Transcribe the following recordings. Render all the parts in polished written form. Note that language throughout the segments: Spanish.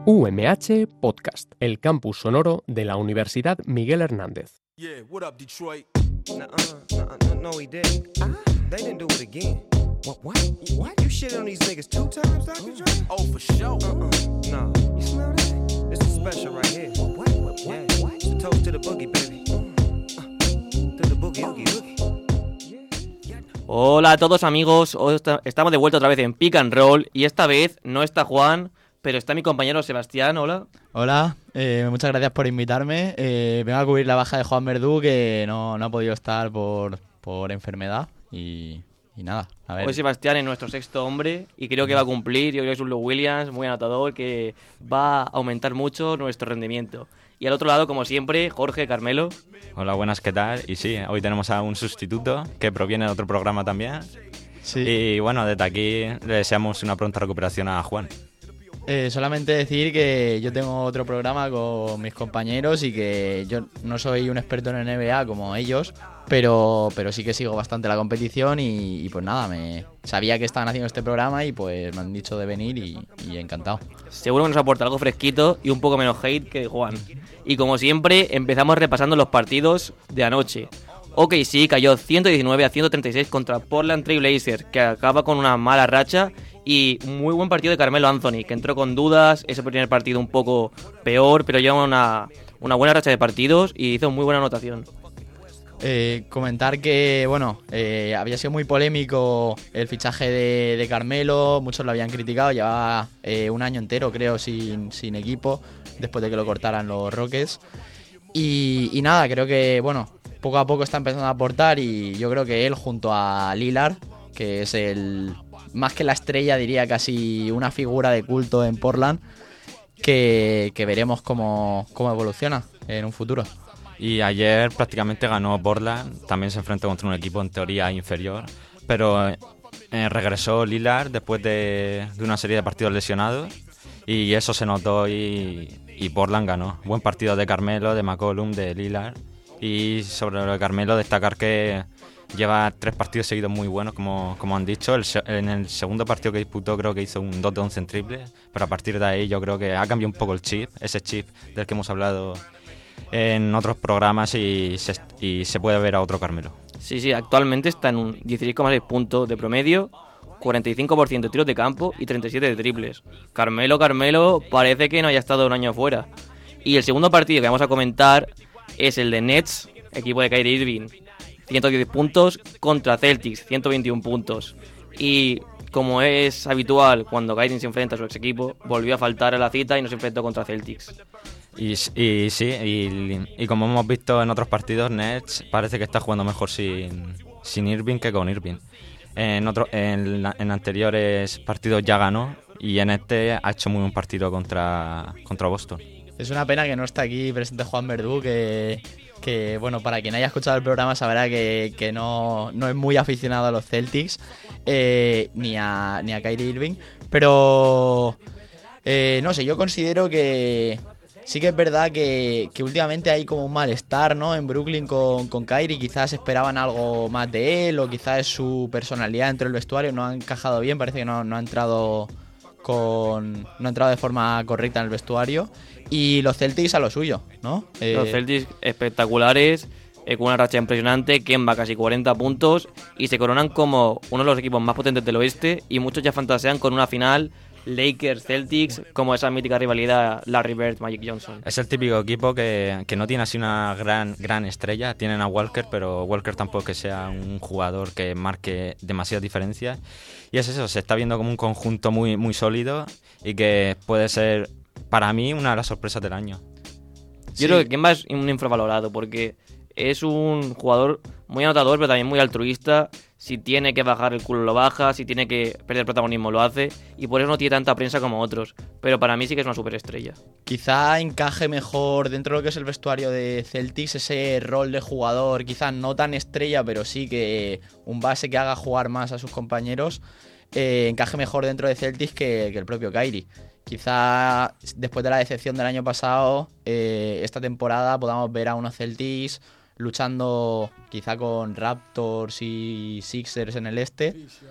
UMH Podcast, el campus sonoro de la Universidad Miguel Hernández. Yeah, what up, Detroit? No, he didn't. They didn't do it again. What? You shitted on these niggas 2 times, Dr. Dre? Oh, for sure. No. You smell that? This is special right here. What? Yeah. It's a toast to the boogie, baby. To the boogie, oogie. Hola a todos amigos, hoy estamos de vuelta otra vez en Pick and Roll y esta vez no está Juan, pero está mi compañero Sebastián, hola. Hola, muchas gracias por invitarme. Vengo a cubrir la baja de Juan Verdú, que no ha podido estar por enfermedad y nada, a ver. Hoy Sebastián es nuestro sexto hombre y creo que va a cumplir. Yo creo que es un Lou Williams muy anotador que va a aumentar mucho nuestro rendimiento. Y al otro lado, como siempre, Jorge Carmelo. Hola, buenas, ¿qué tal? Y sí, hoy tenemos a un sustituto que proviene de otro programa también. Sí. Y bueno, desde aquí le deseamos una pronta recuperación a Juan. Solamente decir que yo tengo otro programa con mis compañeros y que yo no soy un experto en NBA como ellos, pero sí que sigo bastante la competición y pues nada, sabía que estaban haciendo este programa y pues me han dicho de venir y encantado. Seguro que nos aporta algo fresquito y un poco menos hate que Juan. Y como siempre, empezamos repasando los partidos de anoche. OKC cayó 119-136 contra Portland Trail Blazers, que acaba con una mala racha. Y muy buen partido de Carmelo Anthony, que entró con dudas, ese primer partido un poco peor, pero lleva una buena racha de partidos y hizo muy buena anotación. Comentar que, bueno, había sido muy polémico el fichaje de Carmelo, muchos lo habían criticado, llevaba un año entero, creo, sin equipo, después de que lo cortaran los Rockets. Y nada, creo que, bueno, poco a poco está empezando a aportar y yo creo que él junto a Lillard, que es más que la estrella, diría casi una figura de culto en Portland, que veremos cómo evoluciona en un futuro. Y ayer prácticamente ganó Portland, también se enfrentó contra un equipo en teoría inferior, pero regresó Lillard después de una serie de partidos lesionados y eso se notó y Portland ganó. Buen partido de Carmelo, de McCollum, de Lillard. Y sobre lo de Carmelo, destacar que lleva 3 partidos seguidos muy buenos, como han dicho. En el segundo partido que disputó creo que hizo un 2 de 11 en triple, pero a partir de ahí yo creo que ha cambiado un poco el chip, ese chip del que hemos hablado en otros programas y se puede ver a otro Carmelo. Sí, actualmente está en un 16,6 puntos de promedio, 45% de tiros de campo y 37 de triples. Carmelo parece que no haya estado un año fuera. Y el segundo partido que vamos a comentar es el de Nets, equipo de Kyrie Irving, 110 puntos contra Celtics, 121 puntos. Y como es habitual cuando Kyrie se enfrenta a su ex equipo, volvió a faltar a la cita y no se enfrentó contra Celtics. Y como hemos visto en otros partidos, Nets parece que está jugando mejor sin Irving que con Irving. En anteriores partidos ya ganó y en este ha hecho muy buen partido contra Boston. Es una pena que no está aquí presente Juan Verdú, que bueno, para quien haya escuchado el programa sabrá que no es muy aficionado a los Celtics ni a Kyrie Irving, pero no sé, yo considero que sí que es verdad que últimamente hay como un malestar, ¿no?, en Brooklyn con Kyrie. Quizás esperaban algo más de él o quizás su personalidad dentro del vestuario no ha encajado bien, parece que no ha entrado de forma correcta en el vestuario. Y los Celtics a lo suyo, ¿no? Los Celtics espectaculares, con una racha impresionante, Kemba casi 40 puntos y se coronan como uno de los equipos más potentes del oeste y muchos ya fantasean con una final Lakers-Celtics, como esa mítica rivalidad Larry Bird, Magic Johnson. Es el típico equipo que no tiene así una gran estrella. Tienen a Walker, pero Walker tampoco que sea un jugador que marque demasiadas diferencias. Y es eso, se está viendo como un conjunto muy, muy sólido y que puede ser, para mí, una de las sorpresas del año. Yo creo que Kemba es un infravalorado porque es un jugador muy anotador, pero también muy altruista. Si tiene que bajar el culo lo baja, si tiene que perder protagonismo lo hace, y por eso no tiene tanta prensa como otros, pero para mí sí que es una superestrella. Quizá encaje mejor dentro de lo que es el vestuario de Celtics ese rol de jugador, quizás no tan estrella, pero sí que un base que haga jugar más a sus compañeros, encaje mejor dentro de Celtics que el propio Kyrie. Quizá después de la decepción del año pasado, esta temporada podamos ver a unos Celtics luchando quizá con Raptors y Sixers en el este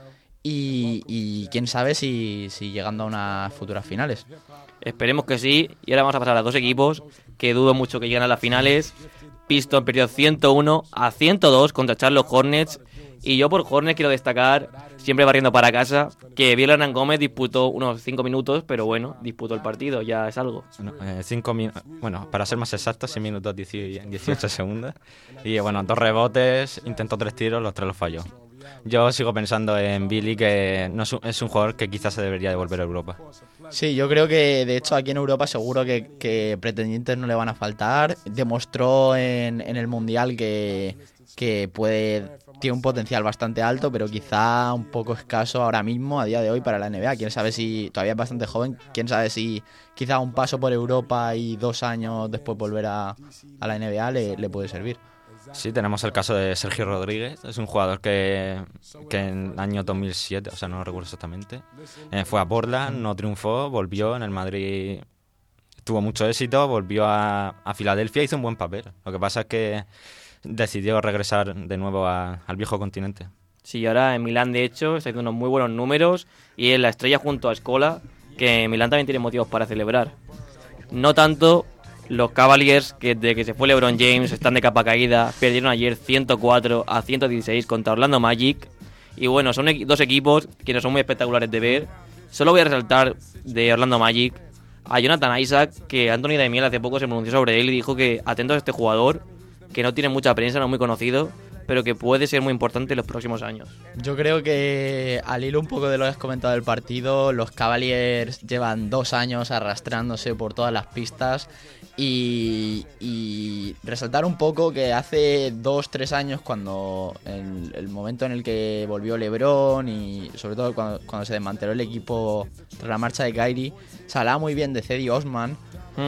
y quién sabe si llegando a unas futuras finales. Esperemos que sí. Y ahora vamos a pasar a dos equipos que dudo mucho que lleguen a las finales. Pistons perdió 101-102 contra Charlotte Hornets. Y yo por Hornets quiero destacar, siempre barriendo para casa, que Biel Hernán Gómez disputó unos 5 minutos, pero bueno, disputó el partido, ya es algo. Bueno, para ser más exacto, 6 minutos 18 segundos. Y bueno, 2 rebotes, intentó 3 tiros, los 3 los falló. Yo sigo pensando en Billy, que no es un jugador que quizás se debería devolver a Europa. Sí, yo creo que de hecho aquí en Europa seguro que pretendientes no le van a faltar. Demostró en el Mundial que tiene un potencial bastante alto, pero quizá un poco escaso ahora mismo, a día de hoy, para la NBA. Quién sabe si, todavía es bastante joven, quién sabe si quizá un paso por Europa y 2 años después volver a la NBA le puede servir. Sí, tenemos el caso de Sergio Rodríguez. Es un jugador que en el año 2007, o sea, no lo recuerdo exactamente, fue a Portland, no triunfó, volvió en el Madrid, tuvo mucho éxito, volvió a Filadelfia, hizo un buen papel. Lo que pasa es que decidió regresar de nuevo al viejo continente. Sí, ahora en Milán, de hecho, está haciendo unos muy buenos números y es la estrella junto a Scola, que Milán también tiene motivos para celebrar. No tanto los Cavaliers, que desde que se fue LeBron James están de capa caída, perdieron ayer 104-116 contra Orlando Magic. Y bueno, son dos equipos que no son muy espectaculares de ver. Solo voy a resaltar de Orlando Magic a Jonathan Isaac, que Anthony Daimiel hace poco se pronunció sobre él y dijo que atentos a este jugador, que no tiene mucha prensa, no es muy conocido, pero que puede ser muy importante en los próximos años. Yo creo que, al hilo un poco de lo que has comentado del partido, los Cavaliers llevan 2 años arrastrándose por todas las pistas y resaltar un poco que hace 2-3 años, cuando el momento en el que volvió LeBron y sobre todo cuando se desmanteló el equipo tras la marcha de Kyrie, se hablaba muy bien de Cedi Osman.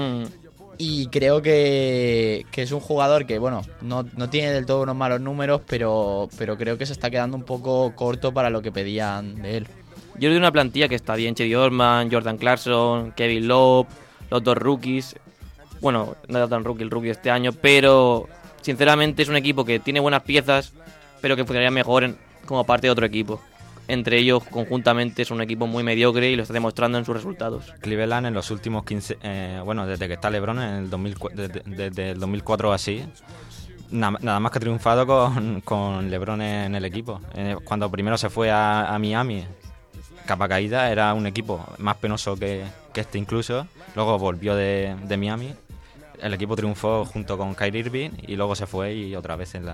Y creo que es un jugador que, bueno, no tiene del todo unos malos números, pero creo que se está quedando un poco corto para lo que pedían de él. Yo le doy una plantilla que está bien: Cedi Osman, Jordan Clarkson, Kevin Love, los 2 rookies. Bueno, no era tan rookie el rookie este año, pero sinceramente es un equipo que tiene buenas piezas, pero que funcionaría mejor como parte de otro equipo. Entre ellos, conjuntamente, es un equipo muy mediocre y lo está demostrando en sus resultados. Cleveland en los últimos 15... desde que está LeBron, en el desde el 2004 o así, nada más que ha triunfado con LeBron en el equipo. Cuando primero se fue a Miami, capa caída, era un equipo más penoso que este incluso. Luego volvió de Miami. El equipo triunfó junto con Kyrie Irving y luego se fue y otra vez en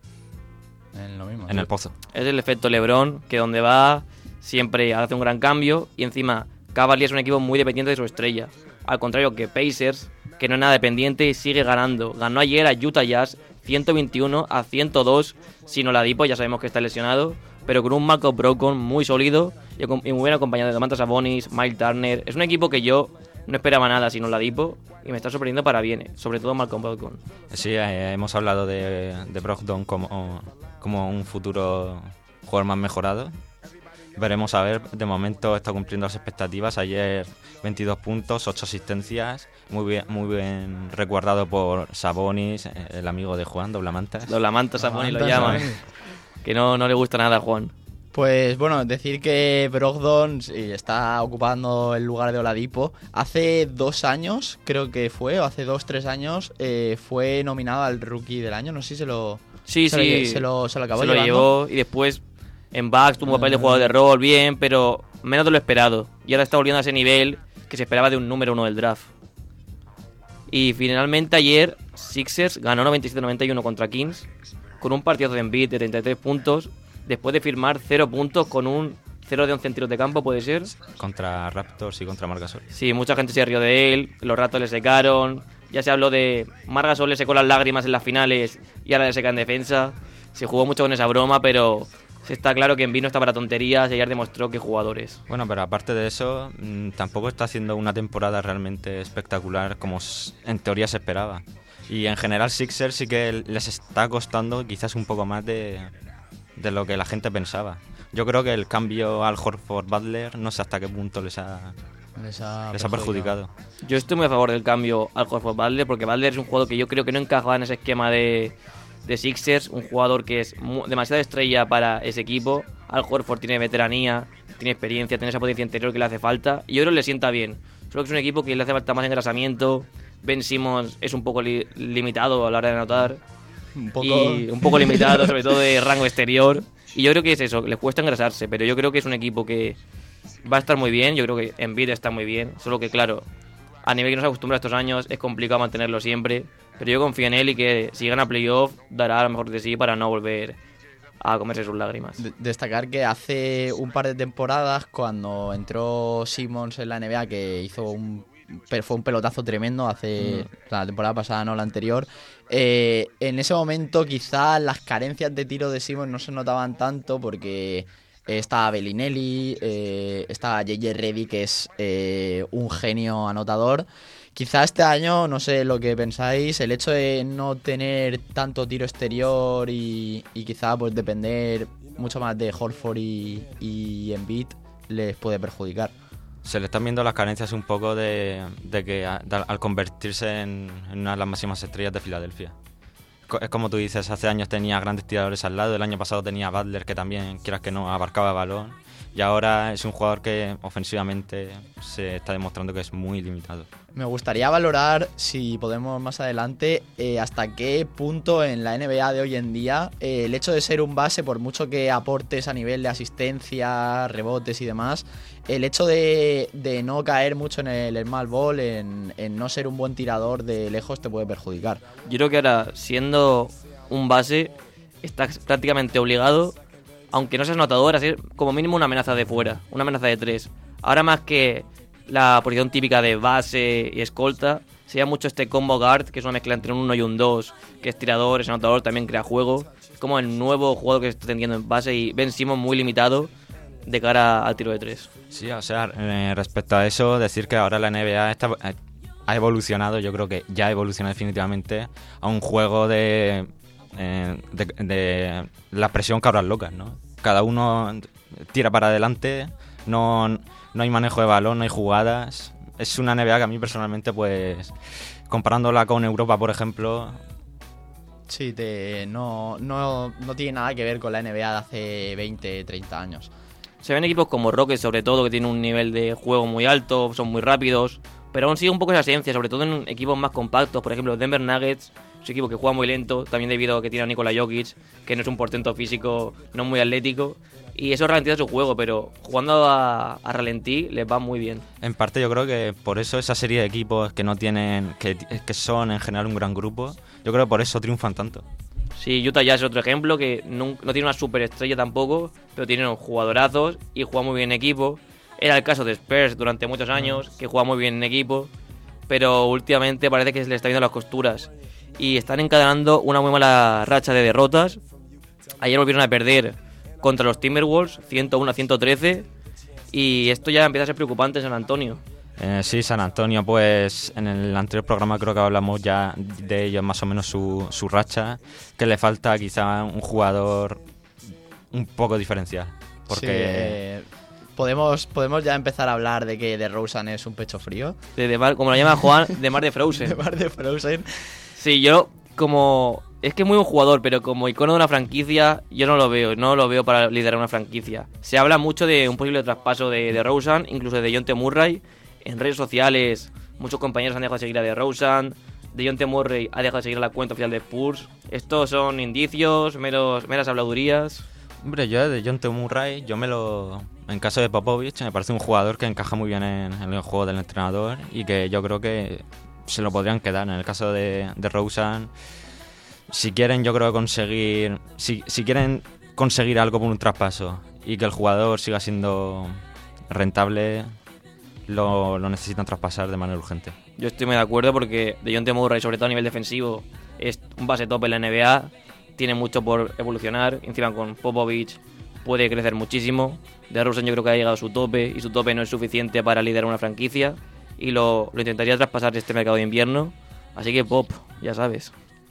lo mismo, el pozo. Es el efecto LeBron, que donde va siempre hace un gran cambio, y encima Cavaliers es un equipo muy dependiente de su estrella. Al contrario que Pacers, que no es nada dependiente y sigue ganando. Ganó ayer a Utah Jazz 121-102, sin Oladipo, ya sabemos que está lesionado, pero con un Malcolm Brogdon muy sólido y muy bien acompañado de Domantas Sabonis, Miles Turner. Es un equipo que yo no esperaba nada sin Oladipo y me está sorprendiendo para bien, sobre todo Malcolm Brogdon. Sí, hemos hablado de Brogdon como un futuro jugador más mejorado. Veremos a ver. De momento está cumpliendo las expectativas. Ayer 22 puntos, 8 asistencias, muy bien resguardado por Sabonis, el amigo de Juan, Doblamantas. Doblamantas Sabonis lo llaman, que no le gusta nada a Juan. Pues bueno, decir que Brogdon está ocupando el lugar de Oladipo. Hace 2 años, creo que fue, o hace 2-3 años, fue nominado al Rookie del Año. No sé si se lo acabó llevando. Llevó, y después en Bucks tuvo un papel de jugador de rol bien, pero menos de lo esperado. Y ahora está volviendo a ese nivel que se esperaba de un número 1 del draft. Y finalmente ayer Sixers ganó 97-91 contra Kings con un partido de Embiid de 33 puntos. Después de firmar 0 puntos con un 0 de 11 en tiros de campo, ¿puede ser? Contra Raptors y contra Marc Gasol. Sí, mucha gente se rió de él, los Raptors le secaron. Ya se habló de Marc Gasol le secó las lágrimas en las finales y ahora le seca en defensa. Se jugó mucho con esa broma, pero está claro que Embiid no está para tonterías y ayer demostró que jugadores. Bueno, pero aparte de eso, tampoco está haciendo una temporada realmente espectacular como en teoría se esperaba. Y en general Sixers sí que les está costando quizás un poco más de lo que la gente pensaba. Yo creo que el cambio al Horford-Butler no sé hasta qué punto les ha perjudicado. Yo estoy muy a favor del cambio al Horford-Butler porque Butler es un jugador que yo creo que no encajaba en ese esquema de Sixers, un jugador que es demasiado estrella para ese equipo, Al Horford tiene veteranía, tiene experiencia, tiene esa potencia interior que le hace falta. Y yo creo que le sienta bien. Solo que es un equipo que le hace falta más engrasamiento. Ben Simmons es un poco limitado a la hora de anotar. Un poco... Y un poco limitado, sobre todo de rango exterior. Y yo creo que es eso, que les cuesta engrasarse. Pero yo creo que es un equipo que va a estar muy bien. Yo creo que Embiid está muy bien. Solo que, claro, a nivel que nos acostumbra estos años, es complicado mantenerlo siempre. Pero yo confío en él y que si gana playoff, dará lo mejor de sí para no volver a comerse sus lágrimas. Destacar que hace un par de temporadas, cuando entró Simmons en la NBA, que fue un pelotazo tremendo la temporada pasada, no la anterior. En ese momento quizás las carencias de tiro de Simmons no se notaban tanto porque estaba Bellinelli, estaba JJ Redick, que es un genio anotador. Quizá este año, no sé lo que pensáis, el hecho de no tener tanto tiro exterior y quizá pues depender mucho más de Horford y Embiid les puede perjudicar. Se le están viendo las carencias un poco de que al convertirse en una de las máximas estrellas de Filadelfia. Es como tú dices, hace años tenía grandes tiradores al lado, el año pasado tenía Butler, que también, quieras que no, abarcaba el balón, y ahora es un jugador que ofensivamente se está demostrando que es muy limitado. Me gustaría valorar, si podemos más adelante, hasta qué punto en la NBA de hoy en día el hecho de ser un base, por mucho que aportes a nivel de asistencia, rebotes y demás, el hecho de no caer mucho en el small ball, en no ser un buen tirador de lejos, te puede perjudicar. Yo creo que ahora, siendo un base, estás prácticamente obligado, aunque no seas anotador, a ser como mínimo una amenaza de fuera, una amenaza de tres. Ahora más que la posición típica de base y escolta, se llama mucho este combo guard, que es una mezcla entre un 1 y un 2, que es tirador, es anotador, también crea juego. Es como el nuevo jugador que se está tendiendo en base, y Ben Simmons muy limitado de cara al tiro de tres. Sí, o sea, respecto a eso, decir que ahora la NBA ha evolucionado, yo creo que ya ha evolucionado definitivamente a un juego de la presión cabras locas, ¿no? Cada uno tira para adelante, no hay manejo de balón, no hay jugadas. Es una NBA que a mí personalmente, pues, comparándola con Europa, por ejemplo... Sí, no tiene nada que ver con la NBA de hace 20, 30 años. Se ven equipos como Rockets, sobre todo, que tienen un nivel de juego muy alto, son muy rápidos, pero aún sigue un poco esa esencia, sobre todo en equipos más compactos. Por ejemplo, Denver Nuggets es un equipo que juega muy lento, también debido a que tiene a Nikola Jokic, que no es un portento físico, no muy atlético, y eso ralentiza su juego, pero jugando a ralentí les va muy bien. En parte yo creo que por eso esa serie de equipos que no tienen, que son en general un gran grupo, yo creo que por eso triunfan tanto. Sí, Utah Jazz es otro ejemplo, que no tiene una superestrella tampoco, pero tiene unos jugadorazos y juega muy bien en equipo. Era el caso de Spurs durante muchos años, que juega muy bien en equipo, pero últimamente parece que se le está viendo las costuras. Y están encadenando una muy mala racha de derrotas. Ayer volvieron a perder contra los Timberwolves, 101-113, y esto ya empieza a ser preocupante en San Antonio. Sí, San Antonio, pues en el anterior programa creo que hablamos ya de ellos, más o menos su racha, que le falta quizá un jugador un poco diferencial. Porque sí, podemos ya empezar a hablar de que DeRozan es un pecho frío. Como lo llama Juan, de Mar de Frozen. De Mar de Frozen. Sí, yo como... Es que es muy buen jugador, pero como icono de una franquicia, yo no lo veo para liderar una franquicia. Se habla mucho de un posible traspaso de DeRozan, incluso de DeJounte Murray. En redes sociales, muchos compañeros han dejado de seguir a DeRozan. DeJounte Murray ha dejado de seguir la cuenta oficial de Spurs. Estos son indicios, meras habladurías. Hombre, yo de DeJounte Murray, en caso de Popovich, me parece un jugador que encaja muy bien en el juego del entrenador y que yo creo que se lo podrían quedar. En el caso de DeRozan, si quieren, yo creo conseguir... Si quieren conseguir algo por un traspaso y que el jugador siga siendo rentable, lo necesitan traspasar de manera urgente. Yo estoy muy de acuerdo porque DeJounte Murray, sobre todo a nivel defensivo, es un base top en la NBA, tiene mucho por evolucionar, encima con Popovich puede crecer muchísimo. DeRozan yo creo que ha llegado a su tope y su tope no es suficiente para liderar una franquicia y lo intentaría traspasar este mercado de invierno, así que Pop, ya sabes.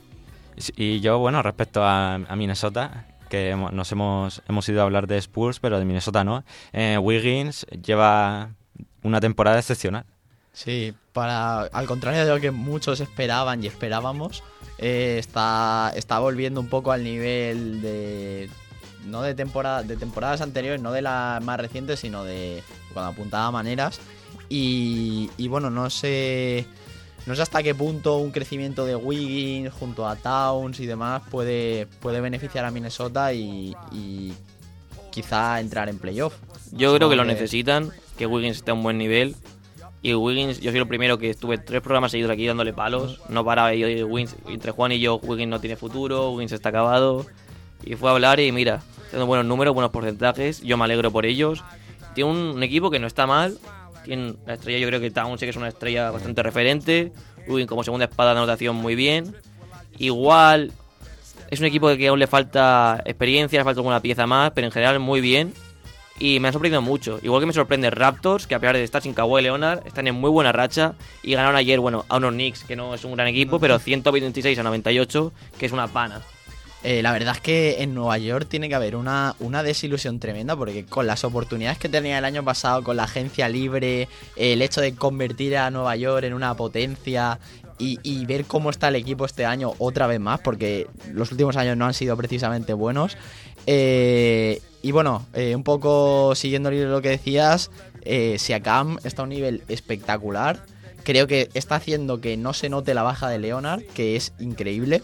Y yo, bueno, respecto a Minnesota, que hemos ido a hablar de Spurs, pero de Minnesota no, Wiggins lleva una temporada excepcional. Sí, al contrario de lo que muchos esperaban y esperábamos, está volviendo un poco al nivel no de temporadas anteriores, no de las más recientes, sino de cuando apuntaba maneras. Y bueno, no sé hasta qué punto un crecimiento de Wiggins junto a Towns y demás puede beneficiar a Minnesota y quizá entrar en playoff. Yo creo que lo necesitan, que Wiggins esté a un buen nivel. Y Wiggins, yo soy el primero que estuve 3 programas seguidos aquí dándole palos. No paraba y Wiggins, entre Juan y yo, Wiggins no tiene futuro, Wiggins está acabado. Y fue a hablar y mira, tiene buenos números, buenos porcentajes. Yo me alegro por ellos. Tiene un equipo que no está mal. Tiene la estrella, yo creo que Towns sí que es una estrella bastante referente. Wiggins como segunda espada de anotación muy bien. Igual es un equipo que aún le falta experiencia, le falta alguna pieza más, pero en general muy bien. Y me ha sorprendido mucho. Igual que me sorprende Raptors, que a pesar de estar sin Kawhi Leonard, están en muy buena racha. Y ganaron ayer, a unos Knicks, que no es un gran equipo, pero 126-98, que es una pana. La verdad es que en Nueva York tiene que haber una desilusión tremenda, porque con las oportunidades que tenía el año pasado, con la agencia libre, el hecho de convertir a Nueva York en una potencia y ver cómo está el equipo este año otra vez más, porque los últimos años no han sido precisamente buenos. Y bueno, un poco siguiendo lo que decías, Siakam está a un nivel espectacular. Creo que está haciendo que no se note la baja de Leonard, que es increíble.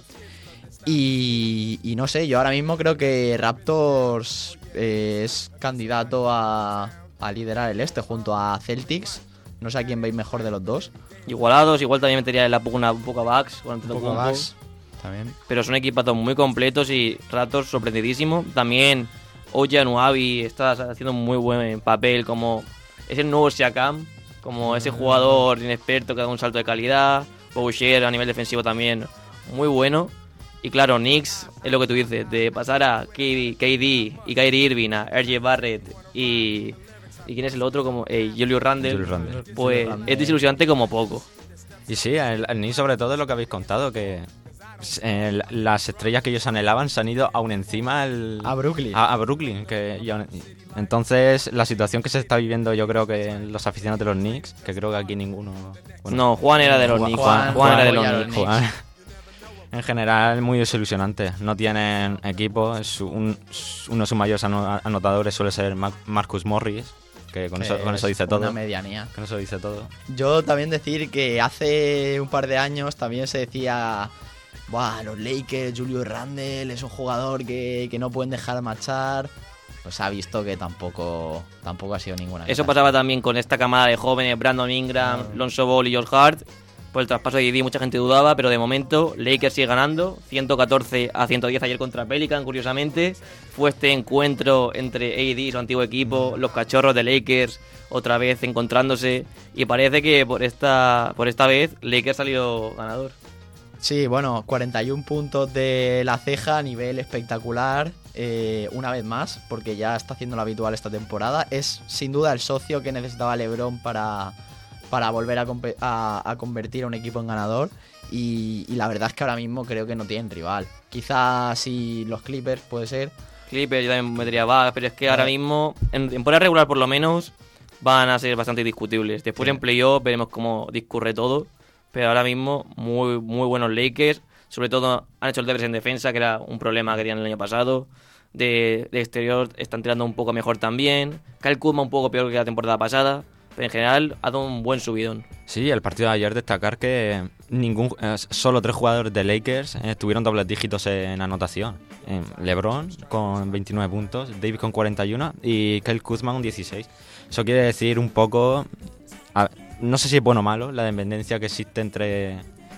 Y no sé, yo ahora mismo creo que Raptors es candidato a liderar el este junto a Celtics. No sé a quién veis mejor de los dos. Igualados, igual también metería en la una poca Bucks con Antetokounmpo. Bucks también. Pero son equipazos muy completos y Raptors sorprendidísimo. También OG Anunoby está haciendo un muy buen papel como es el nuevo Siakam, como ese jugador inexperto que da un salto de calidad. Boucher a nivel defensivo también muy bueno. Y claro, Knicks es lo que tú dices, de pasar a KD y Kyrie Irving, a RJ Barrett y ¿quién es el otro? Como Julius Randle. Pues es desilusionante como poco. Y sí, el Knicks sobre todo es lo que habéis contado, que las estrellas que ellos anhelaban se han ido aún encima a Brooklyn. A Brooklyn. Entonces, la situación que se está viviendo, yo creo que los aficionados de los Knicks, que creo que aquí ninguno... Bueno, no, Juan era de los Knicks. Juan era de los Knicks. En general, muy desilusionante. No tienen equipo. Uno de sus mayores anotadores suele ser Marcus Morris, que con eso dice todo. Una medianía. Con eso dice todo. Yo también decir que hace un par de años también se decía... Buah, los Lakers, Julius Randle, es un jugador que no pueden dejar marchar. Pues ha visto que tampoco ha sido ninguna. Eso pasaba también con esta camada de jóvenes, Brandon Ingram, Lonzo Ball y Josh Hart. Por el traspaso de AD mucha gente dudaba, pero de momento Lakers sigue ganando, 114-110 ayer contra Pelican, curiosamente. Fue este encuentro entre AD y su antiguo equipo, los cachorros de Lakers, otra vez encontrándose. Y parece que por esta vez Lakers salió ganador. Sí, bueno, 41 puntos de la ceja a nivel espectacular, una vez más, porque ya está haciendo lo habitual esta temporada. Es sin duda el socio que necesitaba LeBron para volver a convertir a un equipo en ganador. Y la verdad es que ahora mismo creo que no tienen rival. Quizás si los Clippers puede ser. Clippers yo también metería Bucks, pero es que ahora mismo, en temporada regular por lo menos, van a ser bastante discutibles. Después en playoff veremos cómo discurre todo. Pero ahora mismo muy, muy buenos Lakers. Sobre todo han hecho el deberes en defensa, que era un problema que tenían el año pasado. De exterior están tirando un poco mejor también. Kyle Kuzma un poco peor que la temporada pasada. Pero en general ha dado un buen subidón. Sí, el partido de ayer destacar que solo 3 jugadores de Lakers tuvieron dobles dígitos en anotación. LeBron con 29 puntos, Davis con 41 y Kyle Kuzma con 16. Eso quiere decir un poco... No sé si es bueno o malo la dependencia que existe entre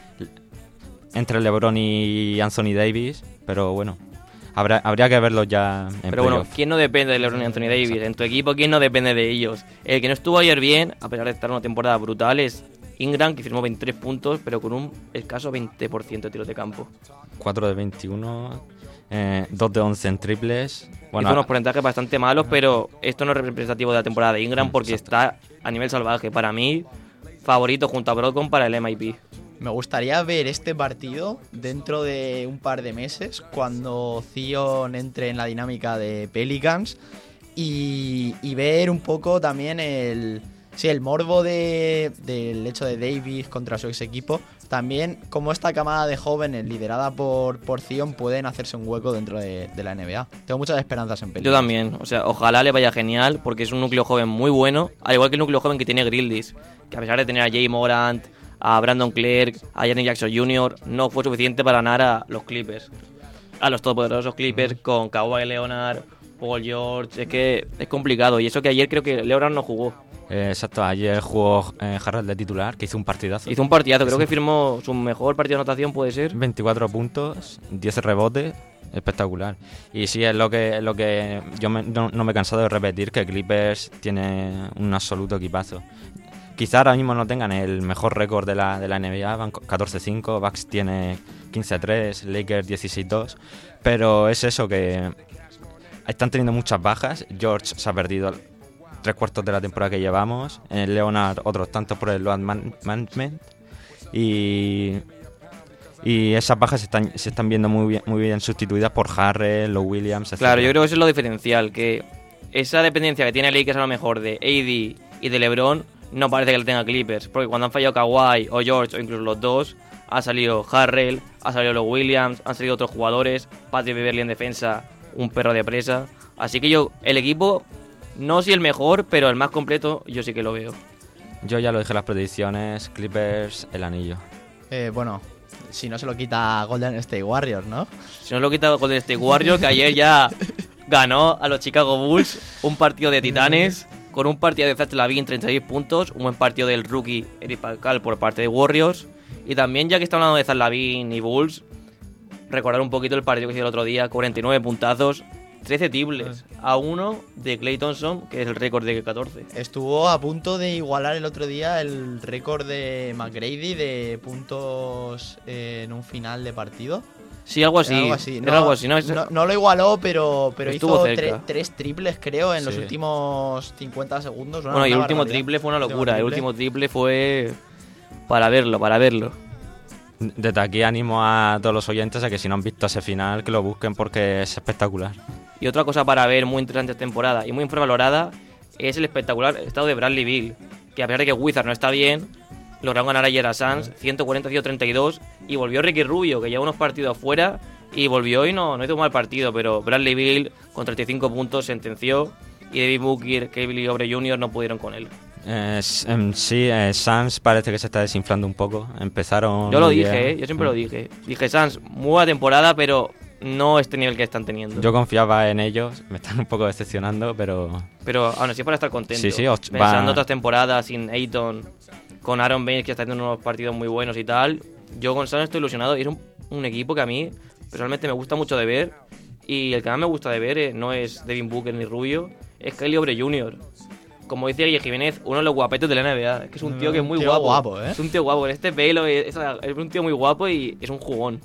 LeBron y Anthony Davis, pero bueno, habría que verlos ya en Pero bueno, playoff. ¿quién no depende de LeBron y Anthony Davis? En tu equipo, ¿quién no depende de ellos? El que no estuvo ayer bien, a pesar de estar en una temporada brutal, es Ingram, que firmó 23 puntos, pero con un escaso 20% de tiros de campo. 4 de 21, 2 de 11 en triples. Bueno, hizo unos porcentajes bastante malos, pero esto no es representativo de la temporada de Ingram porque está a nivel salvaje. Para mí, favorito junto a Brogdon para el MIP. Me gustaría ver este partido dentro de un par de meses, cuando Zion entre en la dinámica de Pelicans y ver un poco también Sí, el morbo del hecho de Davis contra su ex equipo. También, como esta camada de jóvenes liderada por Zion pueden hacerse un hueco dentro de la NBA. Tengo muchas esperanzas en Pelicans. Yo también, o sea, ojalá le vaya genial porque es un núcleo joven muy bueno, al igual que el núcleo joven que tiene Grillis, que a pesar de tener a Jay Morant, a Brandon Clark, a Jaren Jackson Jr., no fue suficiente para ganar a los Clippers. A los todopoderosos Clippers con Kawhi Leonard, Paul George. Es que es complicado. Y eso que ayer creo que Leonard no jugó. Exacto, ayer jugó Harrell de titular, que hizo un partidazo. Hizo un partidazo, creo que firmó su mejor partido de anotación, puede ser. 24 puntos, 10 rebotes, espectacular. Y sí, es lo que yo no me he cansado de repetir, que Clippers tiene un absoluto equipazo. Quizá ahora mismo no tengan el mejor récord de la NBA, van 14-5, Bucks tiene 15-3, Lakers 16-2, pero es eso, que están teniendo muchas bajas. George se ha perdido 3/4 de la temporada que llevamos, Leonard otros tantos por el load management, y esas bajas se están viendo muy bien sustituidas por Harrell, los Williams, etc. Claro, yo creo que eso es lo diferencial, que esa dependencia que tiene Lakers a lo mejor de AD y de LeBron no parece que la tenga Clippers, porque cuando han fallado Kawhi o George o incluso los dos, ha salido Harrell, ha salido los Williams, han salido otros jugadores, Patrick Beverley en defensa, un perro de presa. Así que el equipo, no si el mejor, pero el más completo, yo sí que lo veo. Yo ya lo dije en las predicciones, Clippers, el anillo. Bueno, si no se lo quita Golden State Warriors, ¿no? Si no lo quita Golden State Warriors, que ayer ya ganó a los Chicago Bulls un partido de titanes, con un partido de Zach LaVine, 36 puntos, un buen partido del rookie Eric Pascal por parte de Warriors. Y también, ya que está hablando de Zach LaVine y Bulls, recordar un poquito el partido que hizo el otro día, 49 puntazos, 13 triples, a uno de Klay Thompson, que es el récord de 14. Estuvo a punto de igualar el otro día el récord de McGrady de puntos en un final de partido. Sí, algo así. Era algo así. No lo igualó, pero hizo cerca. 3 triples, creo, en los últimos 50 segundos. Bueno, y el último triple fue una locura. El último triple fue para verlo. Desde aquí animo a todos los oyentes a que si no han visto ese final, que lo busquen porque es espectacular. Y otra cosa para ver muy interesante esta temporada y muy infravalorada es el espectacular estado de Bradley Beal, que a pesar de que Wizard no está bien, lograron ganar ayer a Suns 140-132 y volvió Ricky Rubio, que lleva unos partidos fuera y volvió y no hizo un mal partido, pero Bradley Beal con 35 puntos sentenció y Devin Booker, Kelly Oubre Jr. no pudieron con él. Suns parece que se está desinflando un poco. Empezaron. Yo lo dije, yo siempre lo dije. Dije, Suns, muy buena temporada, pero no este nivel que están teniendo. Yo confiaba en ellos, me están un poco decepcionando, pero aún así para estar contento. Sí, pensando otras temporadas sin Ayton, con Aaron Baines que está teniendo unos partidos muy buenos y tal. Yo con Suns estoy ilusionado y es un equipo que a mí personalmente me gusta mucho de ver. Y el que más me gusta de ver no es Devin Booker ni Rubio, es Kelly Oubre Jr. Como decía Guille Jiménez, uno de los guapetos de la NBA. Es que es un tío que es muy guapo. Es un tío guapo, con este pelo, es un tío muy guapo y es un jugón.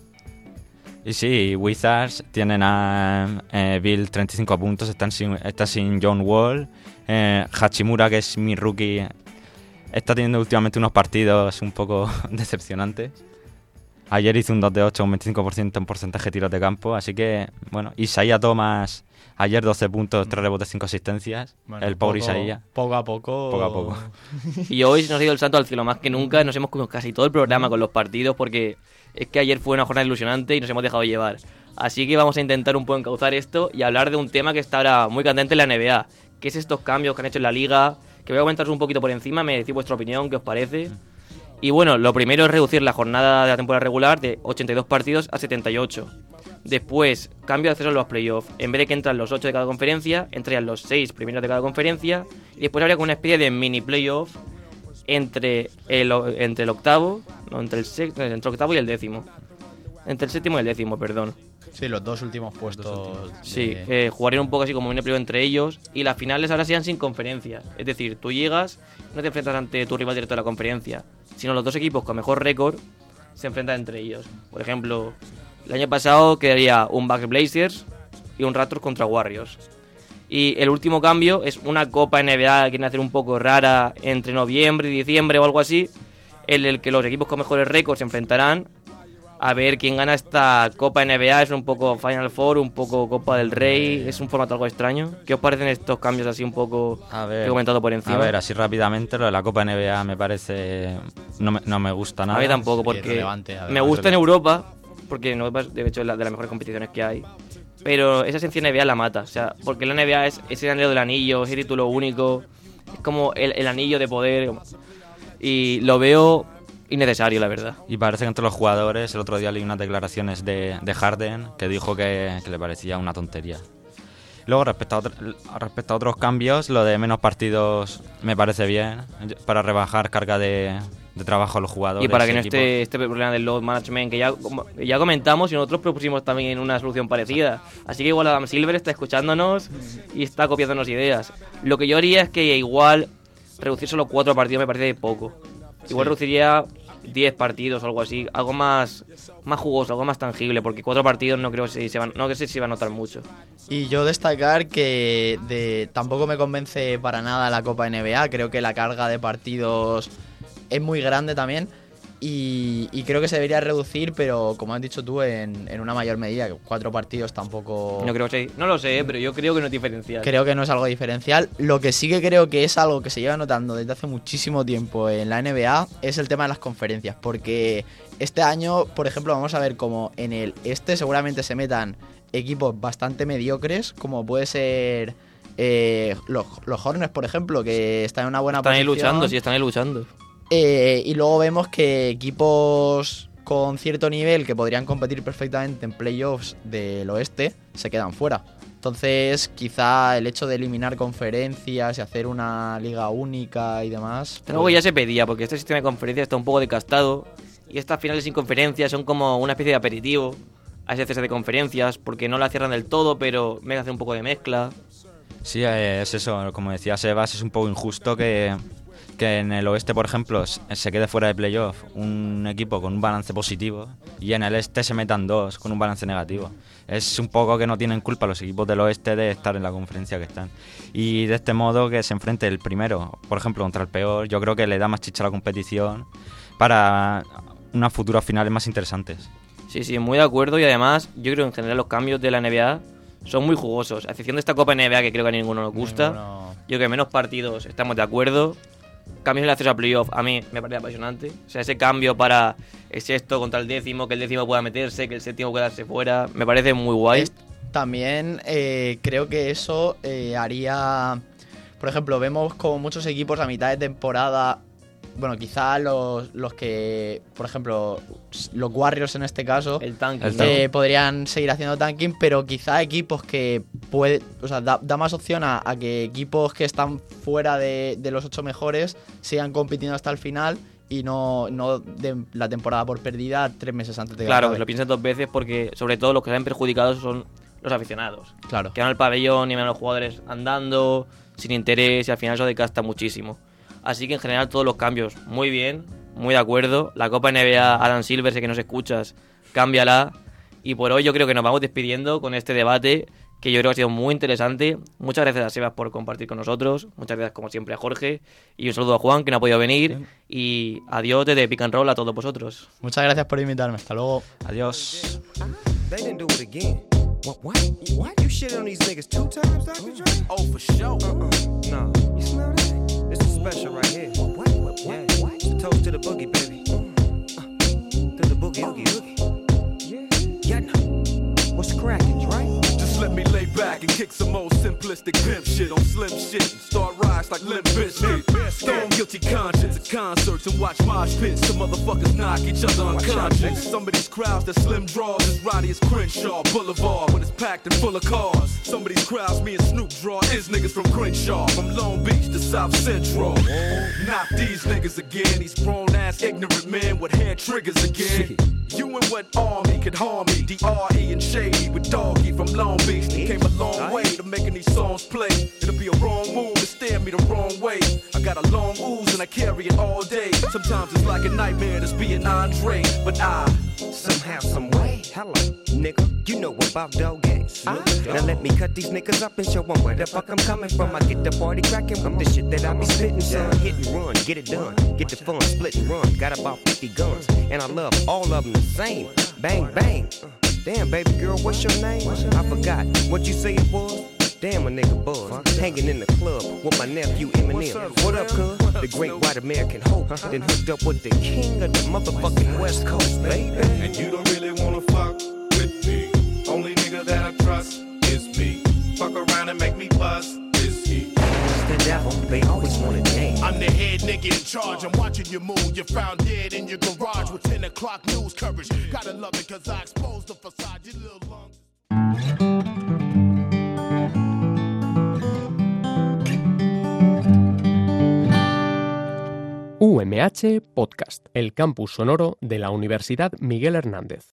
Y sí, Wizards tienen a Bill 35 puntos, está sin John Wall. Hachimura, que es mi rookie, está teniendo últimamente unos partidos un poco decepcionantes. Ayer hizo un 2 de 8, un 25% en porcentaje de tiros de campo, así que, bueno, Isaiah Thomas, ayer 12 puntos, 3 rebotes, 5 asistencias, bueno, el pobre Isaiah. Poco a poco. Y hoy nos ha ido el santo al cielo más que nunca, nos hemos comido casi todo el programa con los partidos, porque es que ayer fue una jornada ilusionante y nos hemos dejado llevar. Así que vamos a intentar un poco encauzar esto y hablar de un tema que está ahora muy candente en la NBA, que es estos cambios que han hecho en la liga, que voy a comentaros un poquito por encima, me decís vuestra opinión, qué os parece. Y bueno, lo primero es reducir la jornada de la temporada regular de 82 partidos a 78. Después, cambio de acceso a los playoffs. En vez de que entran los 8 de cada conferencia, entrarían los 6 primeros de cada conferencia. Y después habría como una especie de mini playoff entre el octavo, no, entre el octavo y el décimo. Entre el séptimo y el décimo, perdón. Sí, los dos últimos puestos. Sí, jugarían un poco así como un playoff entre ellos. Y las finales ahora serían sin conferencias. Es decir, tú llegas, no te enfrentas ante tu rival directo de la conferencia, sino los dos equipos con mejor récord se enfrentan entre ellos. Por ejemplo, el año pasado quedaría un Bucks Blazers y un Raptors contra Warriors. Y el último cambio es una Copa NBA que quieren hacer un poco rara entre noviembre y diciembre o algo así, en el que los equipos con mejores récords se enfrentarán a ver quién gana esta Copa NBA. Es un poco Final Four, un poco Copa del Rey, es un formato algo extraño. ¿Qué os parecen estos cambios así un poco que he comentado por encima? A ver, así rápidamente, lo de la Copa NBA me parece... No me gusta nada. A mí tampoco, porque me gusta en Europa, porque no, de hecho es de las mejores competiciones que hay. Pero esa esencia NBA la mata, o sea, porque la NBA es ese anhelo del anillo, ese título único, es como el anillo de poder, y lo veo innecesario, la verdad. Y parece que entre los jugadores, el otro día leí unas declaraciones de Harden que dijo que le parecía una tontería. Luego, respecto a otros cambios, lo de menos partidos me parece bien, para rebajar carga de trabajo a los jugadores. Y para que no esté este problema del load management, que ya comentamos y nosotros propusimos también una solución parecida. Así que igual Adam Silver está escuchándonos y está copiándonos ideas. Lo que yo haría es que igual reducir solo 4 partidos me parece poco. Igual reduciría 10 partidos o algo así, algo más jugoso, algo más tangible, porque 4 partidos no creo que se va a notar mucho. Y yo destacar que tampoco me convence para nada la Copa NBA. Creo que la carga de partidos es muy grande también y creo que se debería reducir, pero como has dicho tú, en una mayor medida. 4 partidos tampoco... No lo sé, pero yo creo que no es diferencial. Creo que no es algo diferencial. Lo que sí que creo que es algo que se lleva notando desde hace muchísimo tiempo en la NBA es el tema de las conferencias, porque este año, por ejemplo, vamos a ver como en el este seguramente se metan equipos bastante mediocres, como puede ser los Hornets, por ejemplo, que están en una buena posición. Están ahí luchando. Y luego vemos que equipos con cierto nivel que podrían competir perfectamente en playoffs del oeste se quedan fuera. Entonces, quizá el hecho de eliminar conferencias y hacer una liga única y demás... Luego ya se pedía, porque este sistema de conferencias está un poco desgastado y estas finales sin conferencias son como una especie de aperitivo a ese cese de conferencias, porque no la cierran del todo, pero me hace un poco de mezcla. Sí, es eso, como decía Sebas, es un poco injusto que en el oeste, por ejemplo, se quede fuera de playoff un equipo con un balance positivo y en el este se metan 2 con un balance negativo. Es un poco que no tienen culpa los equipos del oeste de estar en la conferencia que están. Y de este modo que se enfrente el primero, por ejemplo, contra el peor, yo creo que le da más chicha a la competición para unas futuras finales más interesantes. Sí, muy de acuerdo, y además yo creo que en general los cambios de la NBA son muy jugosos, a excepción de esta Copa NBA que creo que a ninguno nos gusta. Yo creo que menos partidos estamos de acuerdo. Cambios en el acceso a playoff a mí me parece apasionante. O sea, ese cambio para el sexto contra el décimo, que el décimo pueda meterse, que el séptimo pueda quedarse fuera, me parece muy guay. También creo que eso haría... Por ejemplo, vemos como muchos equipos a mitad de temporada... Bueno, quizá los que, por ejemplo, los Warriors en este caso, el tanking, podrían seguir haciendo tanking, pero quizá equipos que da más opción a que equipos que están fuera de los 8 mejores sigan compitiendo hasta el final y no den la temporada por perdida 3 meses antes de que acabe. Lo piensan 2 veces, porque sobre todo los que salen perjudicados son los aficionados. Claro. Que van al pabellón y ven a los jugadores andando sin interés y al final eso desgasta muchísimo. Así que en general todos los cambios muy bien, muy de acuerdo. La Copa NBA, Adam Silver, sé que nos escuchas, cámbiala. Y por hoy yo creo que nos vamos despidiendo con este debate, que yo creo que ha sido muy interesante. Muchas gracias a Sebas por compartir con nosotros. Muchas gracias como siempre a Jorge. Y un saludo a Juan, que no ha podido venir. Bien. Y adiós desde Pick and Roll a todos vosotros. Muchas gracias por invitarme. Hasta luego. Adiós. They didn't do it again. What? You shit on these niggas 2 times, Dr. Dre? Oh, for sure. No. You smell that? This is special right here. What? Yeah. It's a toast to the boogie, baby. To the boogie, oogie, oogie. Yeah. What's cracking, Dre? Just let me lay back and kick some old simplistic pimp shit on slim shit and start rides like Limp Bizkit. Stone guilty conscience at concerts and watch mosh pits. Some motherfuckers knock each other unconscious. Some of these crowds that slim draws as rowdy as Crenshaw Boulevard when it's packed and full of cars. Some of these crowds me and Snoop draw is niggas from Crenshaw, from Long Beach to South Central. Not these niggas again, these grown ass ignorant men with hair triggers again. You and what army could harm me? D.R.E. and Shady with Doggy from Long Beach. They came a long way to making these songs play. It'll be a wrong move to stare me the wrong way. I got a long ooze and I carry it all day. Sometimes it's like a nightmare to be an Andre, but I somehow, some way. Hello, nigga, you know about dog games. Now let me cut these niggas up and show them where the fuck I'm coming from. I get the party cracking with the shit that I be spitting, son. Hit and run, get it done, get the fun, split and run. Got about 50 guns, and I love all of them the same. Bang, bang. Damn, baby girl, what's your name? I forgot what you say it was. Damn, a nigga buzz. Hanging in the club with my nephew Eminem. What up, cuz? The great white American hope. Then hooked up with the king of the motherfucking West Coast, baby. And you don't really wanna fuck with me. Only nigga that I trust is me. Fuck around and make me bust is he. The devil, they always wanna dance. I'm the head nigga in charge. I'm watching you move. You're found dead in your garage with 10 o'clock news coverage. Gotta love it cause I exposed the facade. Your little lungs. UMH Podcast, el campus sonoro de la Universidad Miguel Hernández.